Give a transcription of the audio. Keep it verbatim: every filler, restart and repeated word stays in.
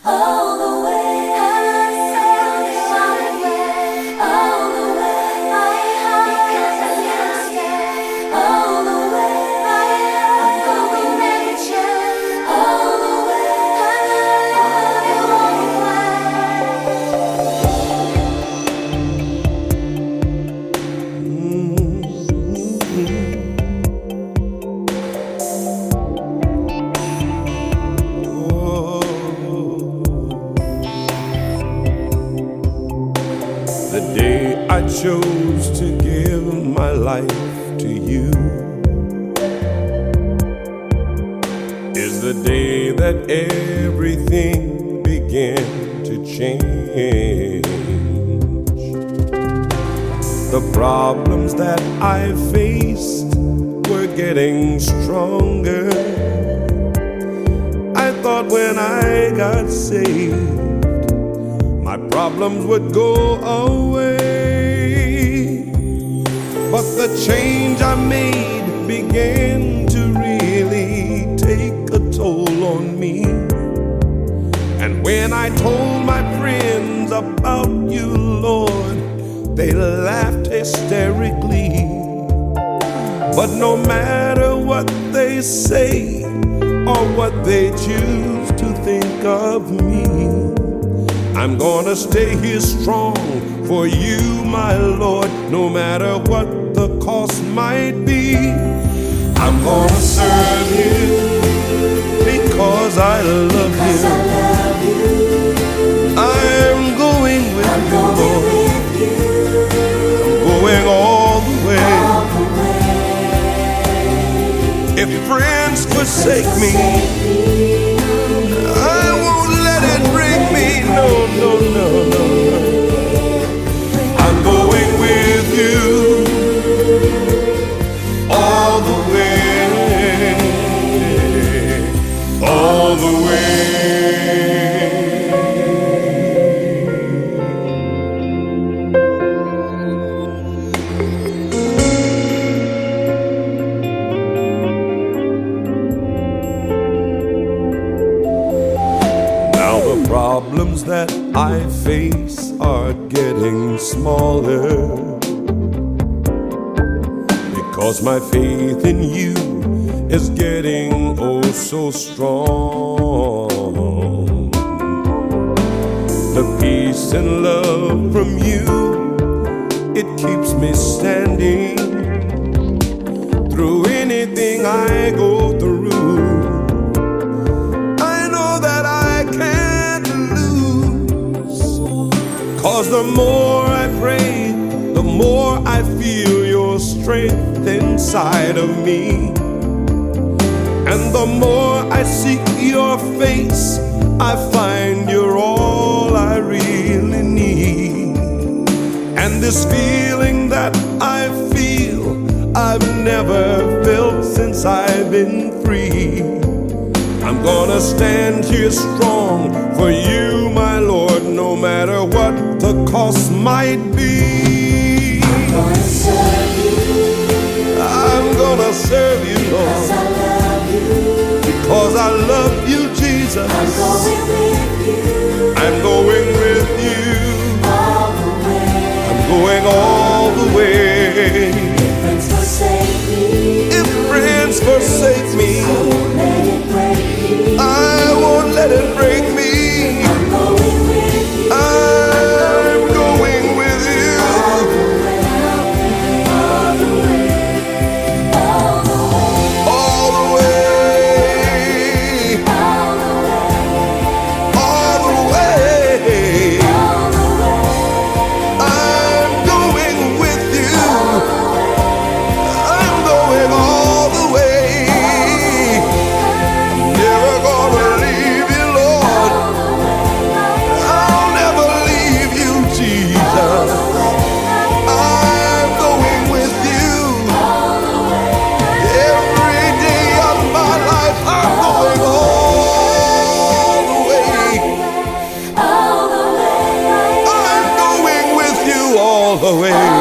all the way, all the way, all the way, because I can't stay, all the way, I'm going every chance, all the way, all the The day I chose to give my life to you is the day that everything began to change. The problems that I faced were getting stronger. I thought when I got saved, my problems would go away. But the change I made began to really take a toll on me. And when I told my friends about you, Lord, they laughed hysterically. But no matter what they say or what they choose to think of me, I'm gonna stay here strong for you, my Lord, no matter what the cost might be. I'm gonna serve you because I love you. I'm going with you, Lord. I'm going all the way. If friends forsake me, I won't let it break me. No, no, no, no, no. I'm going with you all the way, all the way. Now the problems that I face are getting smaller, because my faith in you is getting oh so strong. The peace and love from you, it keeps me standing through anything I go through. I know that I can't lose, 'cause the more I pray, the more I feel your strength inside of me. And the more I seek your face, I find you're all I really need. And this feeling that I feel, I've never felt since I've been free. I'm gonna stand here strong for you, my Lord, no matter what the cost might be. I'm gonna serve you. I'm gonna serve you, Lord, Because I love you. because I love you, Jesus. I'm going with you. I'm going with you. All the way. I'm going all the way. If friends forsake me, If friends forsake me, I won't let it break me. I won't let it break me. I'm going with you. I'm going with you. All the way, all the way, all the way, All the way, all the way, all the way. all the way, I'm going with you. I'm going all the way. Never gonna leave you, Lord. I'll never leave you, Jesus. I'm going with you. Every day of my life, I'm going all the way. all the way. I'm going with you all the way.